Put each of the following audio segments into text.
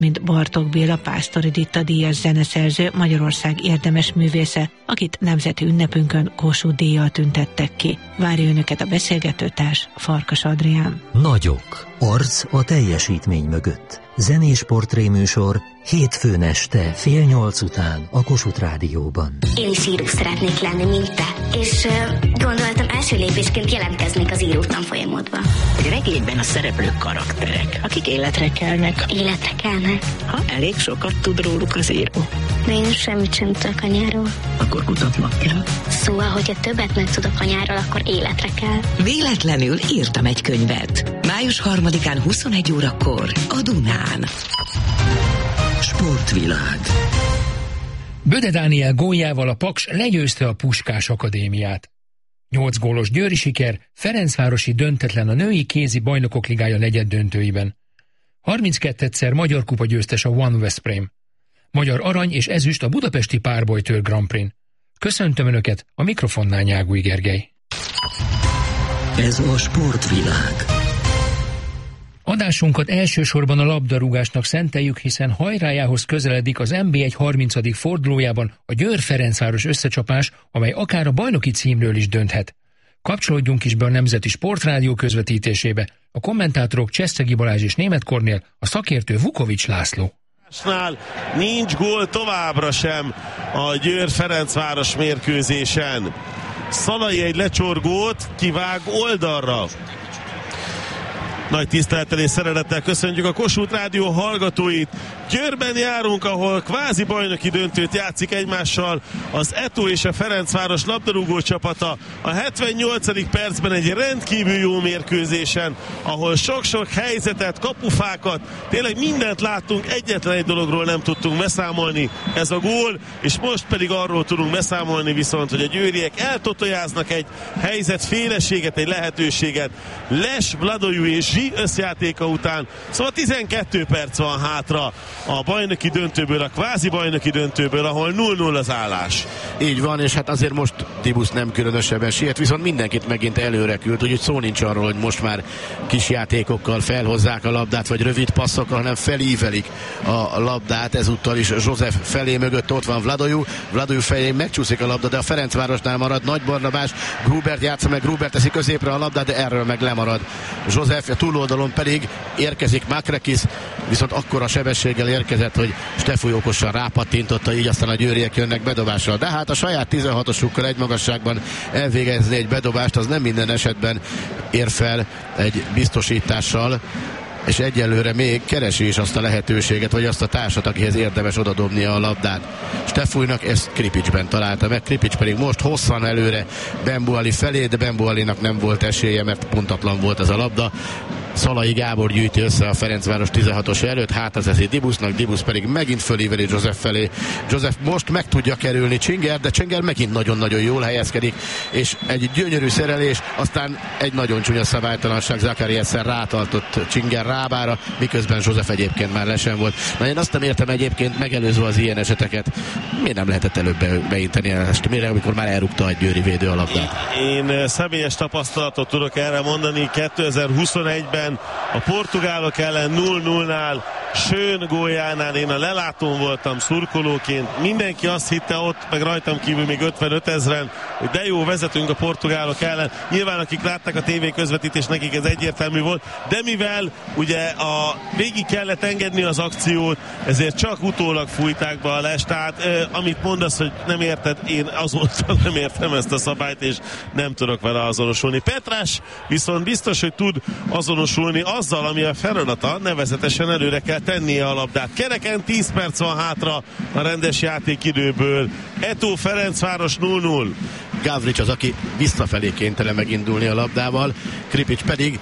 mint Bartók Béla Pásztor Editta díjas zeneszerző, Magyarország érdemes művésze, akit nemzeti ünnepünkön Kossuth díjjal tüntettek ki. Várja önöket a beszélgetőtárs, Farkas Adrián. Nagyok. Arc a teljesítmény mögött. Zenés portréműsor hétfőn este 7:30 után a Kossuth Rádióban. Én is író szeretnék lenni, mint te. És gondoltam, első lépésként jelentkeznék az író tanfolyamodba. Egy regényben a szereplők karakterek, akik életre kelnek. Életre kelnek? Ha elég sokat tud róluk az író. De én semmit sem tudok anyáról. Akkor kutatnod kell. Szóval, hogyha többet megtudok anyáról, akkor életre kell. Véletlenül írtam egy könyvet. Május 3-án 21 órakor a Dunán. Sportvilág. Böde Dániel góljával a Paks legyőzte a Puskás Akadémiát. 8 gólos győri siker, Ferencvárosi döntetlen a női kézi bajnokok ligája negyeddöntőiben. 32-szer Magyar Kupa győztes a One Veszprém. Magyar arany és ezüst a budapesti párbajtőr Grand Prix-n. Köszöntöm Önöket, a mikrofonnál Nyágúj Gergely. Ez a Sportvilág. Adásunkat elsősorban a labdarúgásnak szenteljük, hiszen hajrájához közeledik az NB1 30. fordulójában a Győr-Ferencváros összecsapás, amely akár a bajnoki címről is dönthet. Kapcsolódjunk is be a Nemzeti Sportrádió közvetítésébe. A kommentátorok Cseszegi Balázs és Németh Kornél, a szakértő Vukovics László. Nincs gól továbbra sem a Győr-Ferencváros mérkőzésen. Szalai egy lecsorgót kivág oldalra. Nagy tisztelettel és szeretettel köszöntjük a Kossuth Rádió hallgatóit. Győrben járunk, ahol kvázi bajnoki döntőt játszik egymással az Eto és a Ferencváros labdarúgó csapata. A 78. percben egy rendkívül jó mérkőzésen, ahol sok-sok helyzetet, kapufákat, tényleg mindent láttunk, egyetlen egy dologról nem tudtunk beszámolni, ez a gól, és most pedig arról tudunk beszámolni viszont, hogy a győriek eltotojáznak egy helyzetféleséget, egy lehetőséget. Les, Vladojú és Zsi összjátéka után, szóval 12 perc van hátra a bajnoki döntőből, a kvázi bajnoki döntőből, ahol 0-0 az állás. Így van, és hát azért most Dibusz nem különösebben siet, viszont mindenkit megint előre küld, úgyhogy szó nincs arról, hogy most már kis játékokkal felhozzák a labdát, vagy rövid passzokkal, hanem felívelik a labdát, ezúttal is József felé mögött ott van Vladojú felé megcsúszik a labda, de a Ferencvárosnál marad Nagy Barnabás, Grubert játsza meg, Grubert teszi középre a labdát, de erről meg lemarad József, a túloldalon pedig érkezik Makrekis, viszont akkora sebességgel érkezett, hogy Stefúj okosan rápattintotta, így aztán a győriek jönnek bedobással. De hát a saját 16-osukkal egy magasságban elvégezni egy bedobást, az nem minden esetben ér fel egy biztosítással, és egyelőre még keresi is azt a lehetőséget, vagy azt a társat, akihez érdemes odadobnia a labdát. Stefújnak ezt Kripicsben találta meg, Kripics pedig most hosszan előre Bembuali felé, de Bembualinak nem volt esélye, mert pontatlan volt ez a labda. Szalai Gábor gyűjti össze a Ferencváros 16-os előtt, hátrazeszi Dibusznak, Dibusz pedig megint fölíveli József felé. József most meg tudja kerülni Csinger, de Csinger megint nagyon-nagyon jól helyezkedik, és egy gyönyörű szerelés, aztán egy nagyon csúnya szabálytalanság, Zakariasen rátartott Csinger rábára, miközben József egyébként már lesen volt. Na én azt nem értem egyébként, megelőzve az ilyen eseteket, miért nem lehetett előbb beinteni ezt, mire, amikor már elrúgta a győri védő a labdát? Én személyes tapasztalatot tudok erre mondani, 2021-ben a portugálok ellen 0-0-nál, Schön góljánál én a lelátón voltam szurkolóként, mindenki azt hitte ott, meg rajtam kívül még 55 000, hogy de jó, vezetünk a portugálok ellen. Nyilván akik látták a tévé közvetítést, nekik ez egyértelmű volt, de mivel ugye végig kellett engedni az akciót, ezért csak utólag fújták be a lest, tehát amit mondasz, hogy nem érted, én azóta nem értem ezt a szabályt, és nem tudok vele azonosulni. Petrás viszont biztos, hogy tud azonosulni azzal, ami a feladata, nevezetesen előre kell tennie a labdát. Kereken 10 perc van hátra a rendes játékidőből. Eto Ferencváros 0-0. Gavrics az, aki visszafelé kénytelen megindulni a labdával, Kripics pedig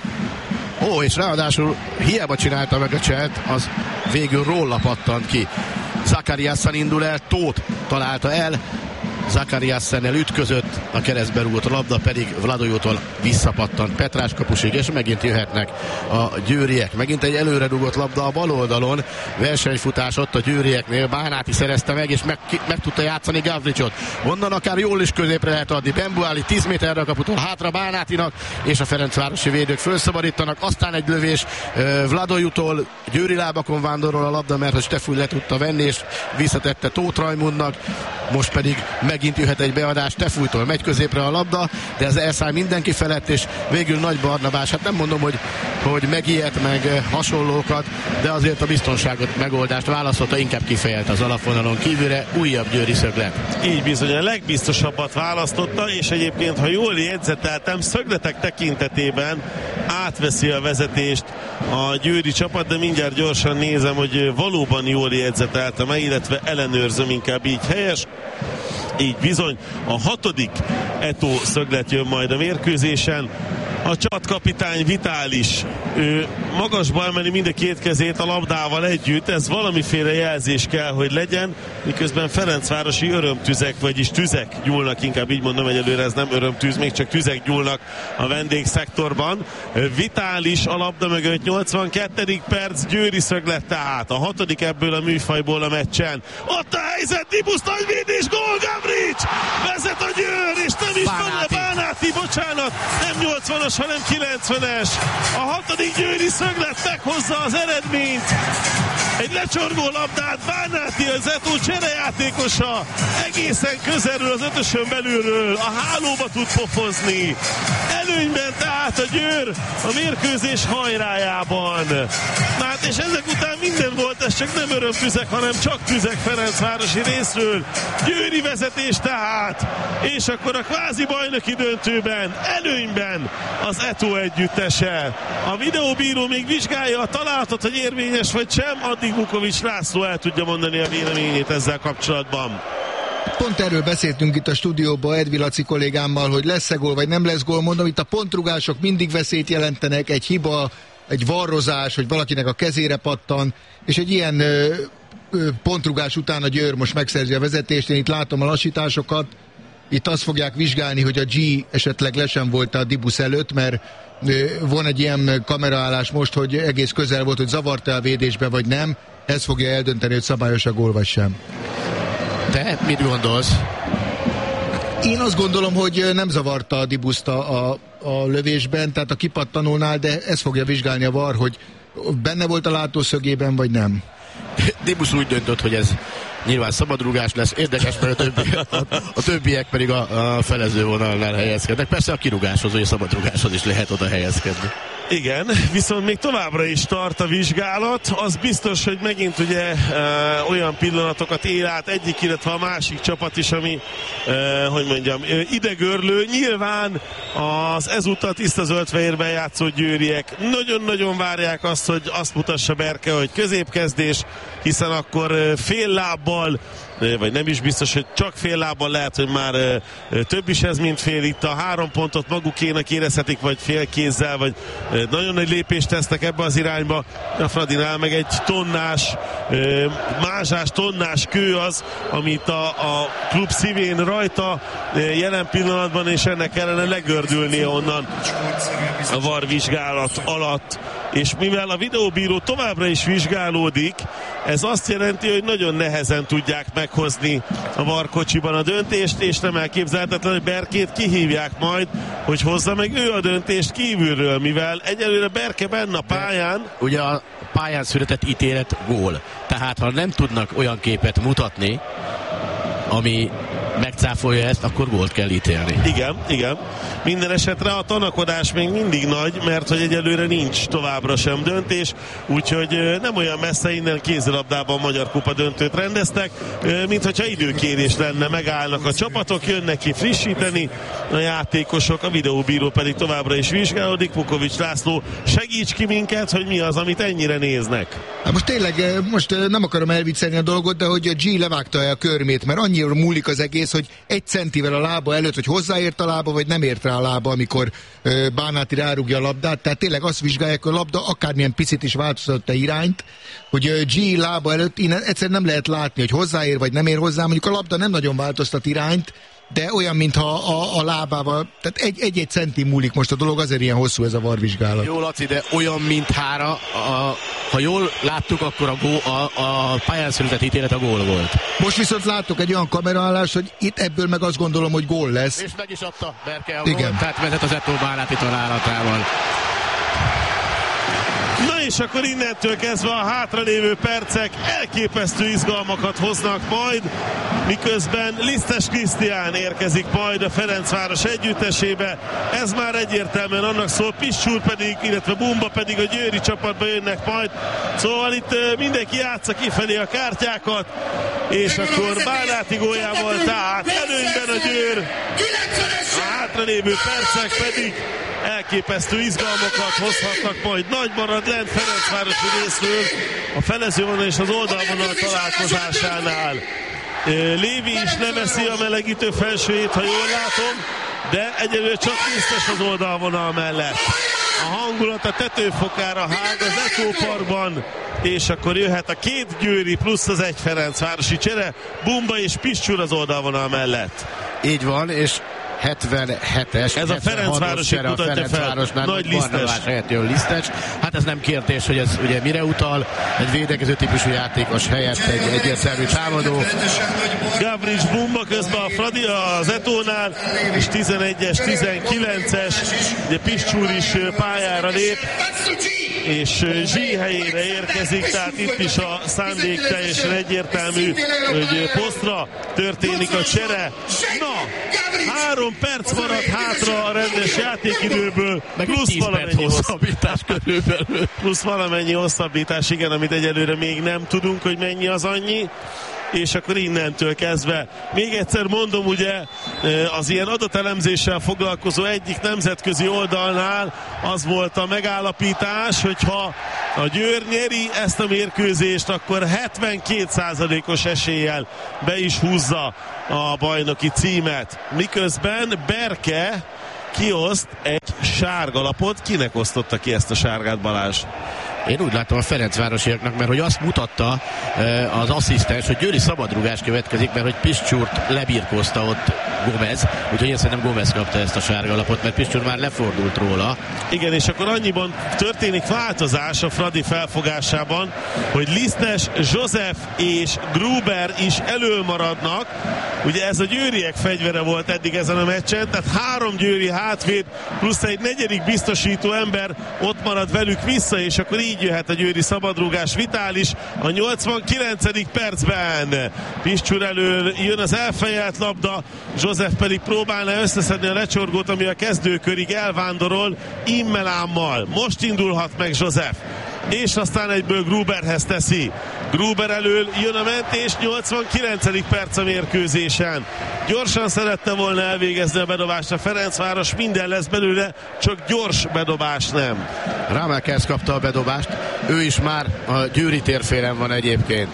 és ráadásul hiába csinálta meg a cselt, az végül róla pattant ki. Zakariasen indul el, Tóth találta el, Zakariassennel ütközött, a keresztbe rúgott labda pedig Vladojótól visszapattant Petrás kapusig, és megint jöhetnek a győriek. Megint egy előre rúgott labda a bal oldalon, versenyfutás ott a győrieknél, Bánáti szerezte meg, és meg tudta játszani Gavricsot. Onnan akár jól is középre lehet adni, Bembuáli 10 méterre a kaputól, hátra Bánátinak, és a ferencvárosi védők felszabadítanak, aztán egy lövés Vladojótól, győri lábakon vándorol a labda, mert hogy Stefúj le tudta venni, és visszatette Tóth Rajmundnak, most pedig megint jöhet egy beadás Stefújtól, megy középre a labda, de ez elszáll mindenki felett, és végül Nagy Barnabás, hát nem mondom, hogy megijedt meg hasonlókat, de azért a biztonságot megoldást választotta, inkább kifejelt az alapvonalon kívülre, újabb győri szöglet. Így bizony, a legbiztosabbat választotta, és egyébként, ha jól jegyzeteltem, szögletek tekintetében átveszi a vezetést a győri csapat, de mindjárt gyorsan nézem, hogy valóban jól jegyzeteltem, illetve ellenőrzöm, inkább így helyes. Így bizony, a 6. Eto szöglet jön majd a mérkőzésen. A csapatkapitány Vitális, ő magasba emeli mind a két kezét a labdával együtt, ez valamiféle jelzés kell, hogy legyen, miközben ferencvárosi örömtüzek, vagyis tüzek gyúlnak, inkább így mondom, egyelőre ez nem örömtűz, még csak tüzek gyúlnak a vendégszektorban. Vitális a labda mögött, 82. perc, győri szöglet tehát, a 6. ebből a műfajból a meccsen. Ott a helyzet, Dibusz nagyvédés, gól, Gavrics! Vezet a Győr, és nem is van Bánáti, bocsánat, nem 80-as, hanem 90-es. A 6. győri szöglet meghozza az eredményt. Egy lecsorgó labdát Bánáti, az Eto cserejátékosa egészen közelről az ötösön belülről a hálóba tud pofozni. Előnyben tehát a Győr a mérkőzés hajrájában. Na hát, és ezek után minden volt, ez csak nem örömtüzek, hanem csak tüzek Ferencvárosi részről. Győri vezetés tehát, és akkor a kvázi bajnoki döntőben előnyben az Eto együttese. A videóbíró még vizsgálja a találatot, hogy érvényes vagy sem, addig Vukovics László el tudja mondani a véleményét ezzel kapcsolatban. Pont erről beszéltünk itt a stúdióban Edvi Laci kollégámmal, hogy lesz-e gól, vagy nem lesz gól. Mondom, itt a pontrugások mindig veszélyt jelentenek, egy hiba, egy varrozás, hogy valakinek a kezére pattan, és egy ilyen pontrugás után a Győr most megszerzi a vezetést. Én itt látom a lassításokat, itt azt fogják vizsgálni, hogy a G esetleg le sem volt a Dibusz előtt, mert van egy ilyen kameraállás most, hogy egész közel volt, hogy zavarta a védésbe, vagy nem. Ez fogja eldönteni, hogy szabályos a gól, vagy sem. Te mit gondolsz? Én azt gondolom, hogy nem zavarta a Dibuszt a lövésben, tehát a kipattanónál, de ezt fogja vizsgálni a VAR, hogy benne volt a látószögében, vagy nem. Dibusz úgy döntött, hogy ez nyilván szabadrúgás lesz, érdekes, mert a többiek pedig a felező vonalnál helyezkednek. Persze a kirúgáshoz, vagy a szabadrúgáshoz is lehet oda helyezkedni. Igen, viszont még továbbra is tart a vizsgálat. Az biztos, hogy megint ugye olyan pillanatokat él át egyik, illetve a másik csapat is, ami, hogy mondjam, idegörlő. Nyilván az ezúttal tiszta zöld-fehérben játszó győriek nagyon-nagyon várják azt, hogy azt mutassa Berke, hogy középkezdés, hiszen akkor fél lábbal, vagy nem is biztos, hogy csak fél lábbal, lehet, hogy már több is ez, mint fél. Itt a 3 pontot magukénak érezhetik, vagy fél kézzel, vagy nagyon nagy lépést tesznek ebbe az irányba. A Fradinál meg egy tonnás, mázsás tonnás kő az, amit a klub szívén rajta jelen pillanatban, és ennek kellene legördülnie onnan a VAR vizsgálat alatt. És mivel a videóbíró továbbra is vizsgálódik, ez azt jelenti, hogy nagyon nehezen tudják meghozni a VAR kocsiban a döntést, és nem elképzelhetetlen, hogy Berkét kihívják majd, hogy hozza meg ő a döntést kívülről, mivel egyelőre Berke benne a pályán. Ugye a pályán született ítélet gól. Tehát ha nem tudnak olyan képet mutatni, ami megcáfolja ezt, akkor gólt kell ítélni. Igen. Minden esetre a tanakodás még mindig nagy, mert hogy egyelőre nincs továbbra sem döntés, úgyhogy nem olyan messze innen kézilabdában Magyar Kupa döntőt rendeztek, mint hogyha időkérés lenne, megállnak a csapatok, jönnek ki frissíteni a játékosok, a videóbíró pedig továbbra is vizsgálódik. Vukovics László, segíts ki minket, hogy mi az, amit ennyire néznek. Hát most tényleg, most nem akarom elviccelni a dolgot, de hogy a G levágta a körmét, mert annyira múlik az egész, ez, hogy 1 centivel a lába előtt, hogy hozzáért a lába, vagy nem ért rá a lába, amikor Bánáti rárúgja a labdát. Tehát tényleg azt vizsgálják, hogy a labda akármilyen picit is változtatott a irányt, hogy G lába előtt innen egyszerűen nem lehet látni, hogy hozzáér, vagy nem ér hozzá. Mondjuk a labda nem nagyon változtat irányt, de olyan, mintha a lábával, tehát egy centi múlik most a dolog, azért ilyen hosszú ez a VAR-vizsgálat. Jó, Laci, de olyan, minthára, ha jól láttuk, akkor a pályán született ítélet a gól volt. Most viszont láttok egy olyan kameraállást, hogy itt ebből meg azt gondolom, hogy gól lesz. És meg is adta Berke a igen. gólt, tehát vezet az Eto'o Bánáti találatával. Na és akkor innentől kezdve a hátralévő percek elképesztő izgalmakat hoznak majd, miközben Lisztes Krisztián érkezik majd a Ferencváros együttesébe. Ez már egyértelműen annak szól, Pistsúr pedig, illetve Bumba pedig a győri csapatba jönnek majd. Szóval itt mindenki játsza kifelé a kártyákat, és akkor Bánáti góljával tehát előnyben a Győr. A hátralévő percek pedig elképesztő izgalmakat hozhatnak majd. Nagy marad lent Ferencvárosi részről a felezővonal és az oldalvonal találkozásánál. Lévi is leveszi a melegítő felsőjét, ha jól látom, de egyelőre csak Lisztes az oldalvonal mellett. A hangulat a tetőfokára hág az Eto'o Parkban, és akkor jöhet a 2 győri plusz az 1 ferencvárosi csere, Bumba és Pistsúr az oldalvonal mellett. Így van, és 77-es. Ez a Ferencvárosi mutatja fel. Nagy Lisztes. Helyett jön Lisztes. Hát ez nem kérdés, hogy ez ugye mire utal. Egy védekező típusú játékos helyett egy egyértelmű támadó. Gavrics, Bumba közben a Fradi az Eto'nál, és 11-es, 19-es. Ugye Pistsúr is pályára lép, és Zsí helyére érkezik, tehát itt is a szándék teljesen egyértelmű, hogy posztra történik a csere. Na, 3 perc maradt hátra a rendes játékidőből, plusz valamennyi hosszabbítás körülbelül. Plusz valamennyi hosszabbítás, igen, amit egyelőre még nem tudunk, hogy mennyi az annyi. És akkor innentől kezdve, még egyszer mondom, ugye az ilyen adatelemzéssel foglalkozó egyik nemzetközi oldalnál az volt a megállapítás, hogyha a Győr nyeri ezt a mérkőzést, akkor 72%-os eséllyel be is húzza a bajnoki címet. Miközben Berke kioszt egy sárgalapot. Kinek osztotta ki ezt a sárgát, Balázs? Én úgy látom a ferencvárosiaknak, mert hogy azt mutatta az asszisztens, hogy győri szabadrugás következik, mert hogy Pistsúrt lebirkózta ott Gomez, úgyhogy én szerintem Gomez kapta ezt a sárgalapot, mert Pistsúr már lefordult róla. Igen, és akkor annyiban történik változás a Fradi felfogásában, hogy Lisztes, József és Gruber is elől maradnak. Ugye ez a győriek fegyvere volt eddig ezen a meccsen, tehát 3 győri hátvéd plusz egy 4. biztosító ember ott marad velük vissza, és akkor így jöhet a győri szabadrúgás. Vitális a 89. percben. Pistsúr elől jön az elfejelt labda, József pedig próbálna összeszedni a lecsorgót, ami a kezdőkörig elvándorol Immelámmal. Most indulhat meg József, és aztán egyből Gruberhez teszi. Gruber elől jön a mentés, 89. perc a mérkőzésen. Gyorsan szerette volna elvégezni a bedobást a Ferencváros, minden lesz belőle, csak gyors bedobás nem. Rámákers kapta a bedobást, ő is már a győri térfélen van egyébként.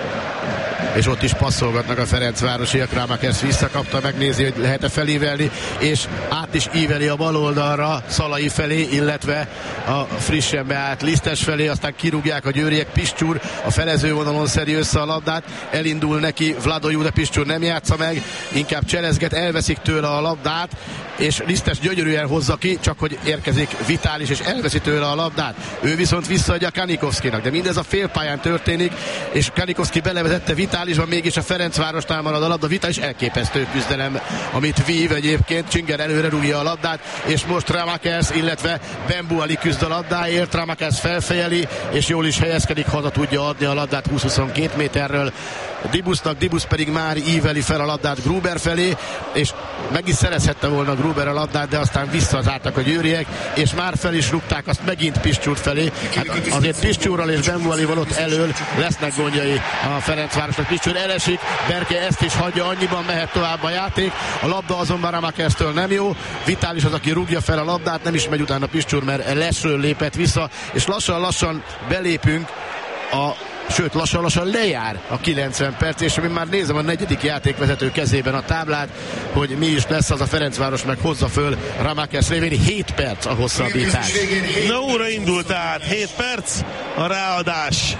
És ott is passzolgatnak a ferencvárosiak. Rámákers visszakapta, megnézi, hogy lehet-e felívelni, és át is íveli a bal oldalra, Szalai felé, illetve a frissen beállt Lisztes felé, aztán kirúgják a győriek. Pistsúr a felező vonalon szedi össze a labdát, elindul neki Vladojú, de Pistsúr nem játsza meg, inkább cselezget, elveszik tőle a labdát, és Lisztes gyönyörűen hozza ki, csak hogy érkezik Vitális, és elveszi tőle a labdát. Ő viszont visszaadja Kanikovszkinak, de mindez a félpályán történik, és Kanikovszki belevezette Vitálisban, mégis a Ferencvárosnál marad a labda. Vitális elképesztő küzdelem, amit vív egyébként. Csinger előre rúgja a labdát, és most Rámákers, illetve Bembuali küzd a labdáért. Rámákers felfejeli, és jól is helyezkedik, haza tudja adni a labdát 20-22 méterről Dibusznak, Dibusz pedig már íveli fel a labdát Gruber felé, és meg is szerezhette volna Gruber a labdát, de aztán visszazártak a győriek, és már fel is rúgták azt megint Pistsúr felé. Hát azért Pistsúrral és Bembualival ott elől lesznek gondjai a Ferencvárosnak. Pistsúr elesik, Berke ezt is hagyja, annyiban mehet tovább a játék. A labda azonban Rámákerstől nem jó. Vitális az, aki rúgja fel a labdát, nem is megy utána Pistsúr, mert lesről lépett vissza, és lassan-lassan belépünk a sőt lassan-lassan lejár a 90 perc, és én már nézem a negyedik játékvezető kezében a táblát, hogy mi is lesz az, a Ferencváros meg hozza föl Ramakers révén. 7 perc a hosszabbítás. Na, óra indult át, 7 perc a ráadás.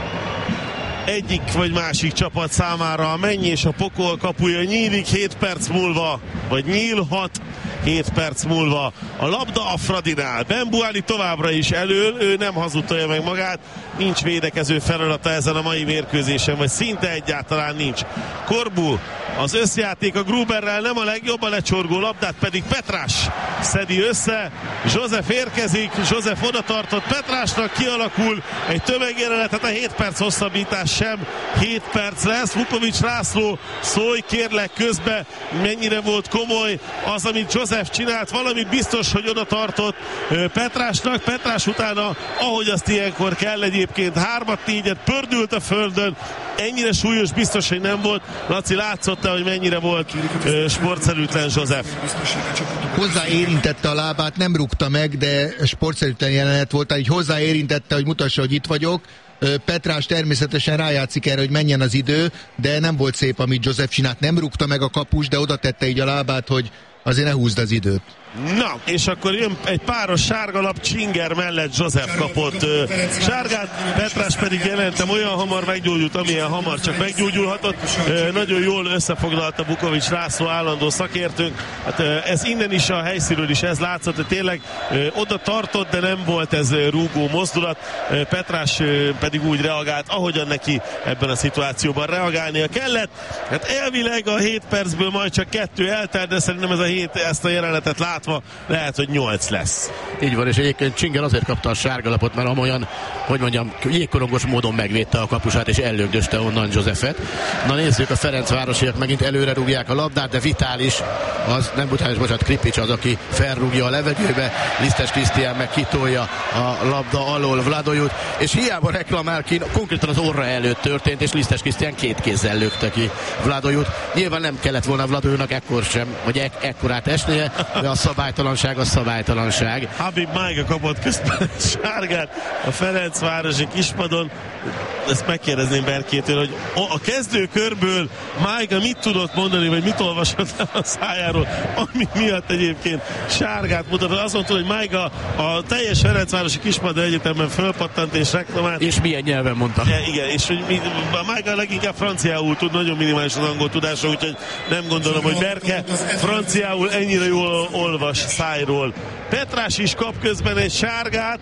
Egyik vagy másik csapat számára a menny és a pokol kapuja nyílik 7 perc múlva, vagy nyílhat 7 perc múlva. A labda a Fradinál. Benbuáni továbbra is elől, ő nem hazudtolja meg magát, nincs védekező feladata ezen a mai mérkőzésen, vagy szinte egyáltalán nincs. Corbu, az összjáték a Gruberrel nem a legjobb, a lecsorgó labdát pedig Petrás szedi össze. József érkezik, József oda tartott Petrásnak, kialakul egy tömegjelenet, tehát a 7 perc hosszabbítás sem 7 perc lesz. Vukovics László, szólj kérlek közbe, mennyire volt komoly az, amit József csinált, valamit biztos, hogy oda tartott Petrásnak. Petrás utána, ahogy azt ilyenkor kell egyébként, 3-4-et pördült a földön, ennyire súlyos biztos, hogy nem volt. Laci, látszott-e, hogy mennyire volt sportszerűtlen József? Hozzáérintette a lábát, nem rúgta meg, de sportszerűtlen jelenet volt, így hozzáérintette, hogy mutassa, hogy itt vagyok. Petrás természetesen rájátszik erre, hogy menjen az idő, de nem volt szép, amit József csinált. Nem rúgta meg a kapus, de oda tette így a lábát, hogy azért ne húzd az időt. Na, és akkor jön egy páros sárgalap, Csinger mellett József kapott sárgát, Petrás pedig jelentem olyan hamar meggyógyult, amilyen hamar csak meggyógyulhatott. Nagyon jól összefoglalta Vukovics László állandó szakértőnk. Hát ez innen is, a helyszínről is ez látszott, hogy tényleg oda tartott, de nem volt ez rúgó mozdulat. Petrás pedig úgy reagált, ahogyan neki ebben a szituációban reagálnia kellett. Hát elvileg a 7 percből majd csak 2 eltelt, de szerintem ez a 7, ezt a jelenetet látva lehet, hogy 8 lesz. Így van, és egyébként Csinger azért kapta a sárgalapot, mert amolyan, hogy mondjam, jégkorongos módon megvédte a kapusát, és ellögdöste onnan Józsefet. Na nézzük, a Ferencvárosiak megint előre rúgják a labdát, de Vitális, az nem Vitális, bocsánat, Kripics az, aki felrúgja a levegőbe, Lisztes Krisztián meg kitolja a labda alól Vladojut, és hiába reklamál ki, konkrétan az orra előtt történt, és Lisztes Krisztián 2 kézzel lökte ki Vladojut. Nyilván nem kellett volna Vladojutnak ekkor sem, vagy ekkorát esnie, de a szabálytalanság a szabálytalanság. Habib Májga kapott közben sárgát a Ferencvárosi kispadon. Ezt megkérdezném Berkétől, hogy a kezdőkörből Májga mit tudott mondani, vagy mit olvasott el a szájáról, ami miatt egyébként sárgát mutatott. Azt mondta, hogy Májga a teljes Ferencvárosi Kispadon egyetemben fölpattant és reklamált. És milyen nyelven mondta. Igen, és hogy Májga leginkább franciául tud, nagyon minimális az angol tudása, úgyhogy nem gondolom, hogy Berke franciául ennyire jól olvas szájról. Petrás is kap közben egy sárgát,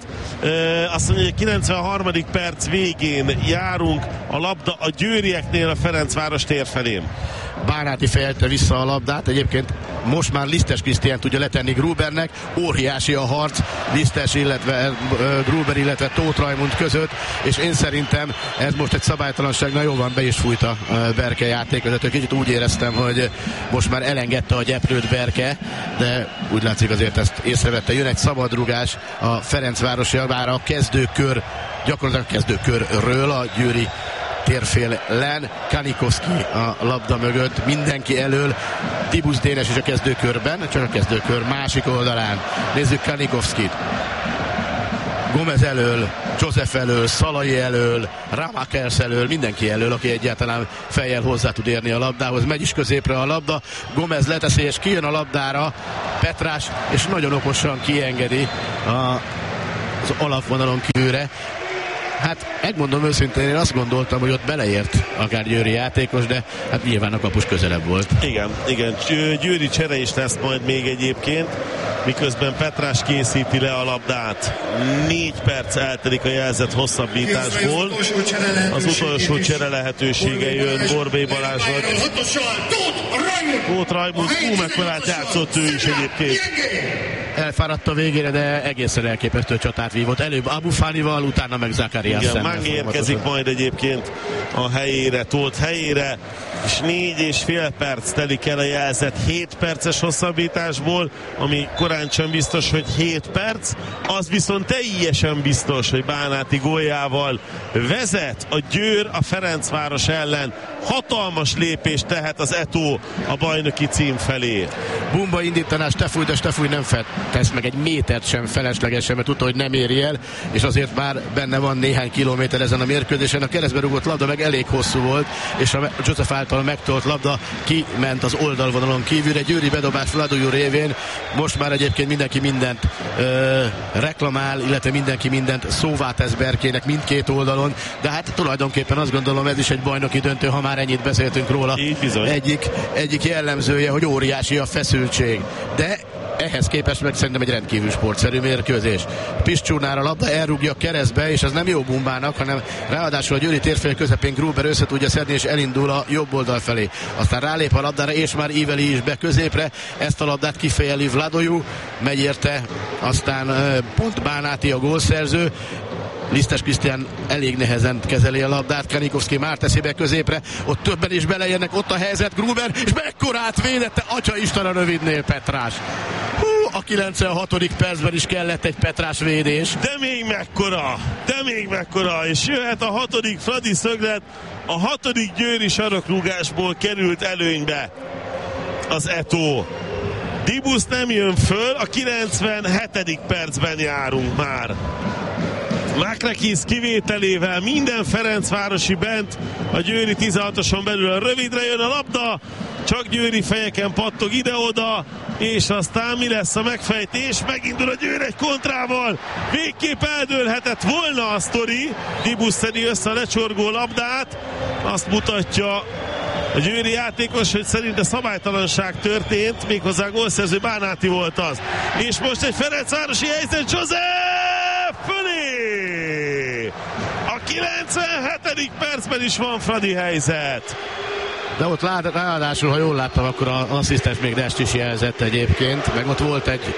azt mondja, hogy 93. perc végén járunk, a labda a győrieknél a Ferencváros tér felén. Báráti fejelte vissza a labdát, egyébként most már Lisztes Krisztián tudja letenni Grubernek, óriási a harc Lisztes, illetve Gruber, illetve Tóth Rajmund között, és én szerintem ez most egy szabálytalanság. Na jó van, be is fújt a Berke játékvezető, kicsit úgy éreztem, hogy most már elengedte a gyeplőt Berke, de úgy látszik azért ezt észrevette. Jön egy szabadrugás a Ferencvárosi, bár a kezdőkör, gyakorlatilag a kezdőkörről a győri térfélen, Kanikovszki a labda mögött, mindenki elől, Dibusz Dénes is a kezdőkörben, csak a kezdőkör másik oldalán. Nézzük Kanikovszkit. Gomez elől, József elől, Szalai elől, Ramakers elől, mindenki elől, aki egyáltalán fejjel hozzá tud érni a labdához. Megy is középre a labda, Gomez leteszi és kijön a labdára, Petrás, és nagyon okosan kiengedi az alapvonalon kívülre. Hát megmondom őszintén, én azt gondoltam, hogy ott beleért akár győri játékos, de hát nyilván a kapus közelebb volt. Igen. Győri csere is lesz majd még egyébként, miközben Petrás készíti le a labdát. 4 perc eltelik a jelzett hosszabbításból. Az utolsó csere lehetősége jön Borbély Balázsnak. Tóth Rajmund, mekkorát játszott ő is egyébként. Elfáradt a végére, de egészen elképesztő csatát vívott. Előbb Abufánival, utána meg Zakariás. Igen, Mange érkezik majd egyébként a helyére, Tóth helyére. és 4,5 perc telik el a jelzett 7 perces hosszabbításból, ami korán sem biztos, hogy 7 perc, az viszont teljesen biztos, hogy Bánáti góljával vezet a Győr a Ferencváros ellen. Hatalmas lépést tehet az Eto a bajnoki cím felé. Bumba indítanás Stefúj, de Stefúj nem tesz meg egy métert sem feleslegesen, mert tudta, hogy nem éri el, és azért már benne van néhány kilométer ezen a mérkőzésen. A keresztbe rúgott labda meg elég hosszú volt, és a Joseph által megtolt labda kiment az oldalvonalon kívülre. Győri bedobás Vladojú révén. Most már egyébként mindenki mindent reklamál, illetve mindenki mindent szóvá tesz Berkének mindkét oldalon, de hát tulajdonképpen azt gondolom, ez is egy bajnoki döntő, ha már ennyit beszéltünk róla. Egyik jellemzője, hogy óriási a feszültség. De ehhez képest meg szerintem egy rendkívül sportszerű mérkőzés. Piscsúrnál a labda elrúgja a keresztbe, és ez nem jó Bumbának, hanem ráadásul a Győri térfél közepén Gruber össze tudja szedni, és elindul a jobb oldal felé. Aztán rálép a labdára, és már íveli is be középre. Ezt a labdát kifejeli Vladojú, megy érte, aztán pont Bánáti a gólszerző. Lisztes Krisztián elég nehezen kezeli a labdát, Kanikovszki már teszi be középre, ott többen is beleérnek, ott a helyzet, Gruber, és mekkorát védette, atya Isten a rövidnél Petrás. A 96. percben is kellett egy Petrás védés. De még mekkora, és jöhet a 6. Fradi szöglet, a 6. győri sarokrúgásból került előnybe az Eto. Dibusz nem jön föl, a 97. percben járunk már. Makrakis kivételével minden ferencvárosi bent, a Győri 16-oson belül a rövidre jön a labda, csak győri fejeken pattog ide-oda, és aztán mi lesz a megfejtés? Megindul a Győr egy kontrával, végképp eldőlhetett volna a sztori. Dibusz szedi össze a lecsorgó labdát, azt mutatja a győri játékos, hogy szerinte szabálytalanság történt, méghozzá gólszerző Bánáti volt az. És most egy ferencvárosi helyzet, Joseph fölé! A 97. percben is van Fradi helyzet. De ott ráadásul, ha jól láttam, akkor az asszisztens még Dest is jelzett egyébként, meg ott volt egy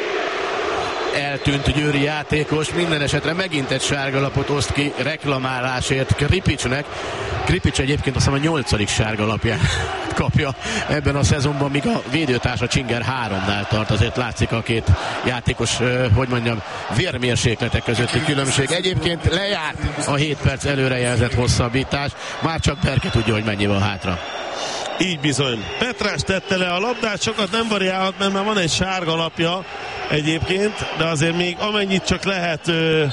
eltűnt győri játékos, minden esetre megint egy sárgalapot oszt ki reklamálásért Kripicsnek. Kripics egyébként azt hiszem a 8. sárgalapját kapja ebben a szezonban, míg a védőtársa Csinger 3-nál tart. Azért látszik a két játékos, vérmérsékletek közötti különbség. Egyébként lejárt a 7 perc előrejelzett hosszabbítás, már csak Berke tudja, hogy mennyi van hátra. Így bizony. Petrás tette le a labdát, sokat nem variálhat, mert már van egy sárga lapja egyébként, de azért még amennyit csak lehet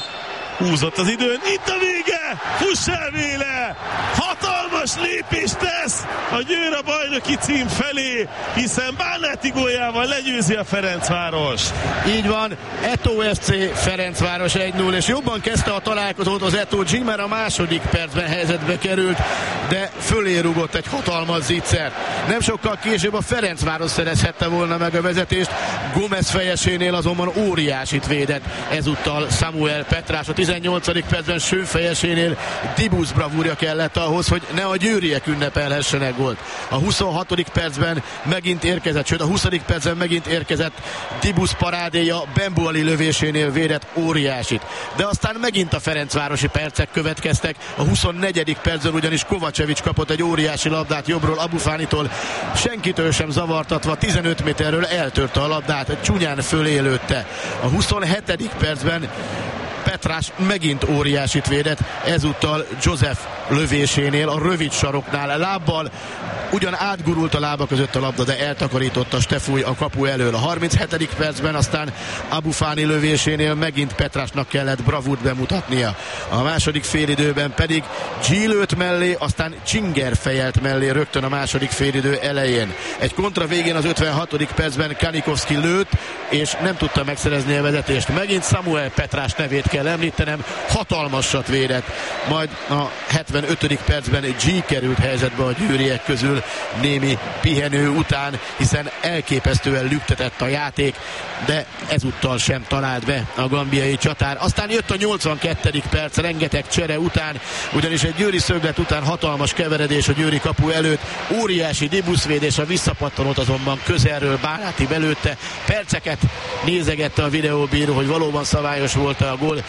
húzott az időn. Itt a vége! Fuss el Véle! Hatalmas lépést tesz a Győr a bajnoki cím felé, hiszen Bánáti góljával legyőzi a Ferencváros. Így van, Eto FC Ferencváros 1-0, és jobban kezdte a találkozót az Eto. Zsimer a második percben helyzetbe került, de fölé rúgott egy hatalmas zicsert. Nem sokkal később a Ferencváros szerezhette volna meg a vezetést, Gomez fejesénél azonban óriásit védett ezúttal Samuel Petrás. A 18. percben Sőfejesénél Dibusz bravúrja kellett ahhoz, hogy ne a győriek ünnepelhessenek gólt. A 26. percben megint érkezett, sőt a 20. percben megint érkezett Dibusz parádéja, Bembuali lövésénél védett óriásit. De aztán megint a ferencvárosi percek következtek, a 24. percben ugyanis Kovacevic kapott egy óriási labdát jobbról Abufánitól, senkitől sem zavartatva 15 méterről eltörte a labdát, csúnyán fölé lőtte. A 27. percben Petrás megint óriásit védett, ezúttal Joseph lövésénél, a rövid saroknál lábbal, ugyan átgurult a lába között a labda, de eltakarította Stefúj a kapu elől. A 37. percben aztán Abufáni lövésénél megint Petrásnak kellett bravúrt bemutatnia. A második félidőben pedig G lőtt mellé, aztán Csinger fejelt mellé rögtön a második félidő elején. Egy kontra végén az 56. percben Kanikovszki lőtt, és nem tudta megszerezni a vezetést. Megint Samuel Petrás nevét kell említenem, hatalmasat védett. Majd a 75. percben G került helyzetbe a győriek közül némi pihenő után, hiszen elképesztően lüktetett a játék, de ezúttal sem talált be a gambiai csatár. Aztán jött a 82. perc, rengeteg csere után, ugyanis egy győri szöglet után hatalmas keveredés a győri kapu előtt, óriási dibuszvédés, a visszapattanót azonban közelről Bánáti belőtte, perceket nézegette a videóbíró, hogy valóban szabályos volt a gól,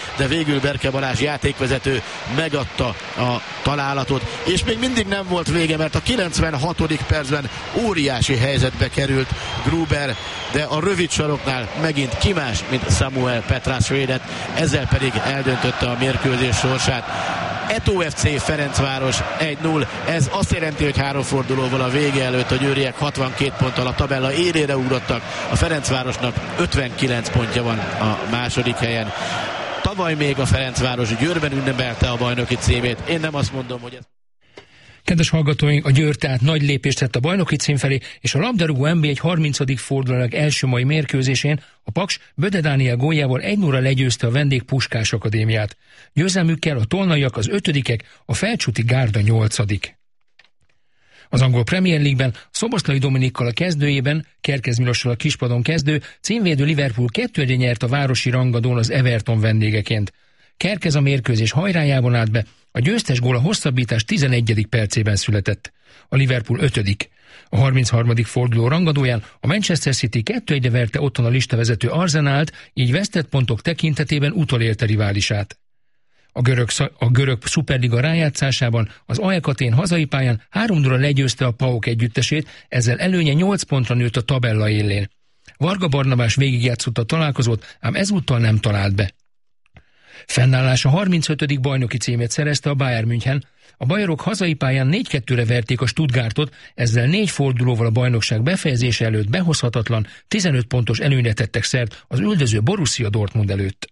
de végül Berke Balázs játékvezető megadta a találatot, és még mindig nem volt vége, mert a 96. percben óriási helyzetbe került Gruber, de a rövid saroknál megint ki más, mint Samuel Petrásvédet, ezzel pedig eldöntötte a mérkőzés sorsát. Eto FC Ferencváros 1-0, ez azt jelenti, hogy 3 fordulóval a vége előtt a győriek 62 ponttal a tabella élére ugrottak, a Ferencvárosnak 59 pontja van a második helyen. Tavaly még a Ferencváros Győrben ünnepelte a bajnoki címét, én nem azt mondom, hogy ez... Kedves hallgatóink, a Győr tehát nagy lépést tett a bajnoki cím felé, és a labdarúgó NB1 30. fordulónak első mai mérkőzésén a Paks Böde Dániel góljával 1-0-ra legyőzte a vendég Puskás Akadémiát. Győzelmükkel a tolnaiak az 5., a Felcsúti Gárda 8. Az angol Premier League-ben Szoboszlai Dominikkal a kezdőjében, Kerkez Milossal a kispadon kezdő, címvédő Liverpool 2-1 nyert a városi rangadón az Everton vendégeként. Kerkez a mérkőzés hajrájában állt be, a győztes gól a hosszabbítás 11. percében született. A Liverpool 5. A 33. forduló rangadóján a Manchester City 2-1 verte otthon a listavezető Arsenált, így vesztett pontok tekintetében utolérte riválisát. A görög szuperliga rájátszásában az AEK Athén hazai pályán 3-0-ra legyőzte a PAOK együttesét, ezzel előnye 8 pontra nőtt a tabella élén. Varga Barnabás végigjátszott a találkozót, ám ezúttal nem talált be. Fennállása 35. bajnoki címét szerezte a Bayern München. A bajorok hazai pályán 4-2-re verték a Stuttgartot, ezzel 4 fordulóval a bajnokság befejezése előtt behozhatatlan 15 pontos előnyre tettek szert az üldöző Borussia Dortmund előtt.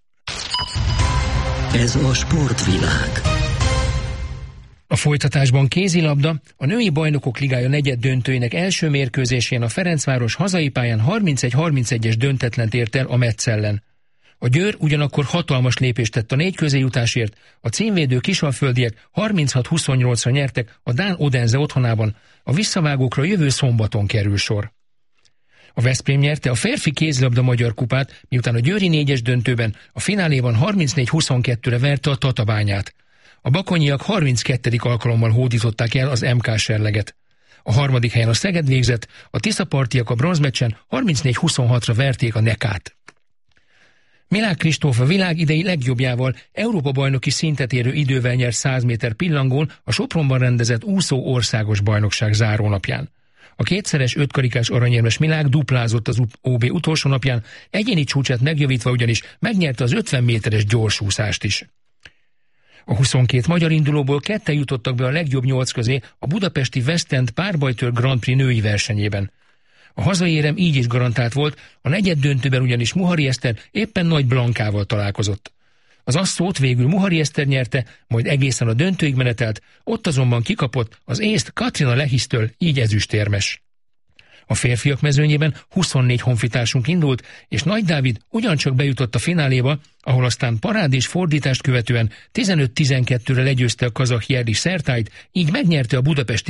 Ez a sportvilág. A folytatásban kézilabda, a női bajnokok ligája negyeddöntőjének első mérkőzésén a Ferencváros hazai pályán 31-31-es döntetlent ért el a Metz ellen. A Győr ugyanakkor hatalmas lépést tett a 4 közéjutásért, a címvédő kisalföldiek 36-28-ra nyertek a dán Odense otthonában, a visszavágókra jövő szombaton kerül sor. A Veszprém nyerte a férfi kézilabda magyar kupát, miután a győri 4-es döntőben a fináléban 34-22-re verte a Tatabányát. A bakonyiak 32. alkalommal hódították el az MK serleget. A 3. helyen a Szeged végzett, a tiszapartiak a bronzmeccsen 34-26-ra verték a Nekát. Milák Kristóf a világ idei legjobbjával, Európa-bajnoki szintet érő idővel nyert 100 méter pillangón a Sopronban rendezett úszó országos bajnokság zárónapján. A kétszeres 5 karikás aranyérmes Milák duplázott az OB utolsó napján, egyéni csúcsát megjavítva ugyanis megnyerte az 50 méteres gyorsúszást is. A 22 magyar indulóból 2 jutottak be a legjobb 8 közé a budapesti West End párbajtőr Grand Prix női versenyében. A hazai érem így is garantált volt, a negyeddöntőben ugyanis Muhari Eszter éppen Nagy Blankával találkozott. Az asszót végül Muhari Eszter nyerte, majd egészen a döntőig menetelt, ott azonban kikapott az észt Katrina Lehisztől, így ezüstérmes. A férfiak mezőnyében 24 honfitársunk indult, és Nagy Dávid ugyancsak bejutott a fináléba, ahol aztán parád és fordítást követően 15-12-re legyőzte a kazah Jerdi Szertájt, így megnyerte a budapesti